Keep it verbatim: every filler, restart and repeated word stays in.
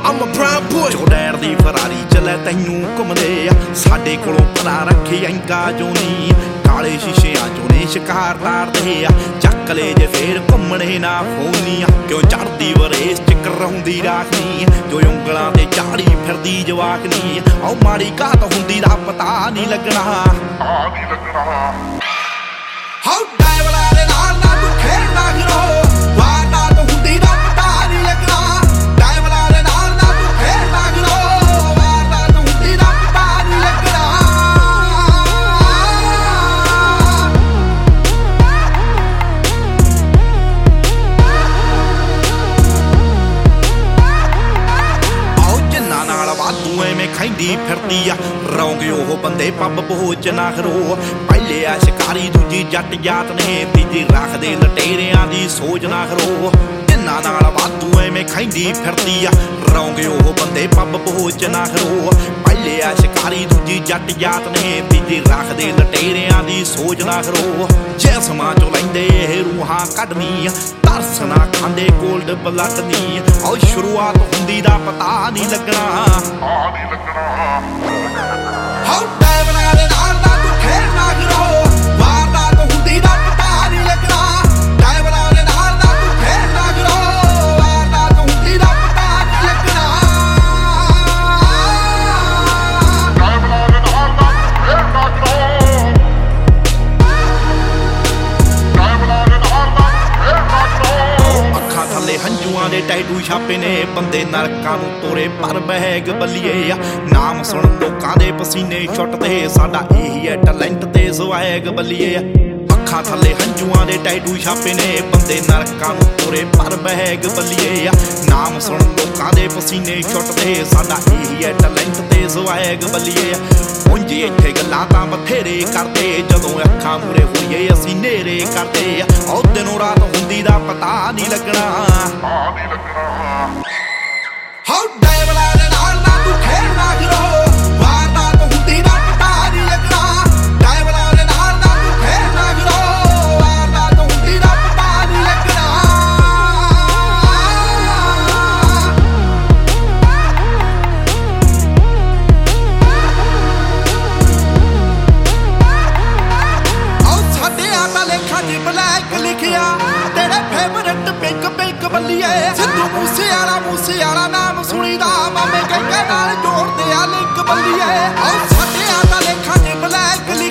I'm a brown boy ਜੋ dad ਦੀ Ferrari ਚਲੇ ਤੈਨੂੰ ਘੁੰਮਦੇ ਆ ਸਾਡੇ ਕੋਲੋਂ ਭਲਾ ਰੱਖੇ ਐਂਗਾ ਜੋ ਨੀ ਕਾਲੇ ਸ਼ੀਸ਼ਿਆਂ ਚੋਂ ਨੇ ਸ਼ਿਕਾਰ ਤਾਰਦੇ ਆ ਚੱਕ ਲੈ ਜੇ ਫੇਰ ਘੁੰਮਣੇ ਨਾ ਫੋਨੀਆਂ ਕਿਉਂ ਚੜਦੀ ਵਰੇਸ ਚ ਕਰਾਉਂਦੀ ਰਾਖਨੀ ਜੋ ਉਂਗਲਾਂ ਤੇ ਝਾੜੀ ਫਿਰਦੀ ਜਵਾਕਨੀ ਉਹ ਮਾੜੀ ਘਾਟ ਹੁੰਦੀ ਦਾ ਪਤਾ ਨਹੀਂ ਲੱਗਣਾ ਆ ਨਹੀਂ ਲੱਗਣਾ ਹਾਉ ਡਾਇਵਰਾਂ ਦੇ ਨਾਲ ਨਾ ਤੂੰ ਖੇਡਦਾ ਕਰੋ ਵਾਰ ਨਾ ਤੂੰ ਹੁੰਦੀ ਦਾ ਪਤਾ ਨਹੀਂ ਲੱਗਣਾ ਡਾਇਵਰਾਂ ਦੇ ਨਾਲ ਨਾ ਤੂੰ ਖੇਡਦਾ ਕਰੋ ਵਾਰ ਨਾ ਤੂੰ ਹੁੰਦੀ ਦਾ ਪਤਾ ਨਹੀਂ ਲੱਗਣਾ ਆਓ ਜਿੰਨਾ ਨਾਲ ਵਾਧੂ ਐਵੇਂ ਖੈਂਦੀ ਫਿਰਦੀ ਆ ਰੌਂਗੇ ਉਹ ਬੰਦੇ ਪੱਬ ਪਹੁੰਚ ਨਾ ਖਰੋ ਪਹਿਲੇ ਆ ਸ਼ਿਕਾਰੀ ਦੂਜੀ ਜੱਟ ਜਾਤ ਨੇ ਤੀਜੀ ਰੱਖਦੇ ਲਟੇਰਿਆਂ ਦੀ ਸੋਚ ਨਾ ਖਰੋ ਜਿੰਨਾ ਨਾਲ ਵਾਧੂ ਐਵੇਂ ਖੈਂਦੀ ਫਿਰਦੀ ਆ ਰੌਂਗੇ ਉਹ ਬੰਦੇ ਪੱਬ ਪਹੁੰਚ ਨਾ ਖਰੋ ਪਹਿਲੇ ਆ ਸ਼ਿਕਾਰੀ ਦੂਜੀ ਜੱਟ ਜਾਤ ਨੇ ਤੀਜੀ ਰੱਖਦੇ ਲਟੇਰਿਆਂ ਦੀ ਸੋਚ ਨਾ ਖਰੋ ਜਿਸਮਾਂ ਚੋਂ ਲੈਂਦੇ ਇਹ ਰੂਹਾਂ ਕੱਢਣੀ ਤਰਸ ਨਾ ਖਾਂਦੇ ਕੋਲਡ ਬਲੱਡ ਨੀ ਉਹ ਸ਼ੁਰੂਆਤ ਹੁੰਦੀ ਦਾ ਪਤਾ ਨਹੀਂ ਲੱਗਣਾ ਆ ਨਹੀਂ ਲੱਗਣਾ ਹਾਉ ਡਾਇਵਰਾਂ ਦੇ ਨਾਲ ਨਾ ਤੂੰ ਖੇਡਦਾ ਕਰੋ ਵਾਰ ਨਾ ਤੂੰ ਹੁੰਦੀ ਦਾ ਪਤਾ ਨਹੀਂ ਲੱਗਣਾ ਡਾਇਵਰਾਂ ਦੇ ਨਾਲ ਨਾ ਤੂੰ ਖੇਡਦਾ ਕਰੋ ਵਾਰ ਨਾ ਤੂੰ ਹੁੰਦੀ ਦਾ ਪਤਾ ਨਹੀਂ ਲੱਗਣਾ ਡਾਇਵਰਾਂ ਦੇ ਨਾਲ ਨਾ ਤੂੰ ਖੇਡਦਾ ਕਰੋ ਡਾਇਵਰਾਂ ਦੇ ਨਾਲ ਨਾ ਤੂੰ ਖੇਡਦਾ ਕਰੋ ਅੱਖਾਂ ਥੱਲੇ ਹੰਝੂਆਂ ਦੇ ਟੈਟੂ ਛਾਪੇ ਨੇ ਬੰਦੇ ਨਰਕਾਂ ਨੂੰ ਤੋਰੇ ਪਰ ਬਹਿਗ ਬੱਲੀਏ ਆ ਨਾਮ ਸੁਣ ਲੋਕਾਂ ਦੇ ਪਸੀਨੇ ਛੁੱਟਦੇ ਸਾਡਾ ਇਹੀ ਹੈ ਟੈਲੈਂਟ ਤੇ ਸਵੈਗ ਬੱਲੀਏ ਆ ਅੱਖਾਂ ਥੱਲੇ ਹੰਝੂਆਂ ਦੇ ਟੈਟੂ ਛਾਪੇ ਨੇ ਬੰਦੇ ਨਰਕਾਂ ਨੂੰ ਤੋਰੇ ਪਰ ਬਹਿਗ ਬੱਲੀਏ ਆ ਨਾਮ ਸੁਣ ਲੋਕਾਂ ਦੇ ਪਸੀਨੇ ਛੁੱਟਦੇ ਸਾਡਾ ਇਹੀ ਹੈ ਟੈਲੈਂਟ ਤੇ ਸਵੈਗ ਬੱਲੀਏ ਆ ਉਂਝ ਇੱਥੇ ਗੱਲਾਂ ਤਾਂ ਬਥੇਰੇ ਕਰਦੇ ਜਦੋਂ ਅੱਖਾਂ ਮੂਰੇ ਹੋਈਏ ਅਸੀਂ ਨੇਰੇ ਕਰਦੇ ਆ ਉਹ ਦਿਨੋਂ ਰਾਤ ਹੁੰਦੀ ਦਾ ਪਤਾ ਨਹੀਂ ਲੱਗਣਾ ਆ ਨਹੀਂ ਲੱਗਣਾ ਹਾਉ ਡਾਇਵਰਾਂ ਦੇ ਨਾਲ ਨਾ ਤੂੰ ਖੇਡਦਾ ਕਰੋ ਵਾਰ ਨਾ ਤੂੰ ਹੁੰਦੀ ਦਾ ਪਤਾ ਨਹੀਂ ਲੱਗਣਾ ਡਾਇਵਰਾਂ ਦੇ ਨਾਲ ਨਾ ਤੂੰ ਖੇਡਦਾ ਕਰੋ ਵਾਰ ਨਾ ਤੂੰ ਹੁੰਦੀ ਦਾ ਪਤਾ ਨਹੀਂ ਲੱਗਣਾ ਆਓ ਸਾਡੇ ਆ ਤਾਂ ਲੇਖਾਂ 'ਚ ਬਲੈਕ ਲਿਖਿਆ ਤੇਰੇ ਫੇਵਰਟ ਪਿੰਕ ਪਿੰਕ ਬੱਲੀਏ ਸਿੱਧੂ ਮੂਸੇ ਵਾਲਾ ਮੂਸੇ ਵਾਲਾ ਨਾਮ ਸੁਣੀਦਾ ਮਾਮੇ ਕਹਿੰਦੇ ਨਾਲ ਜੋੜਦੇ ਆ ਲਿੰਕ ਬੱਲੀਏ ਆਓ ਸਾਡੇ ਆ ਤਾਂ ਲੇਖਾਂ 'ਚ ਬਲੈਕ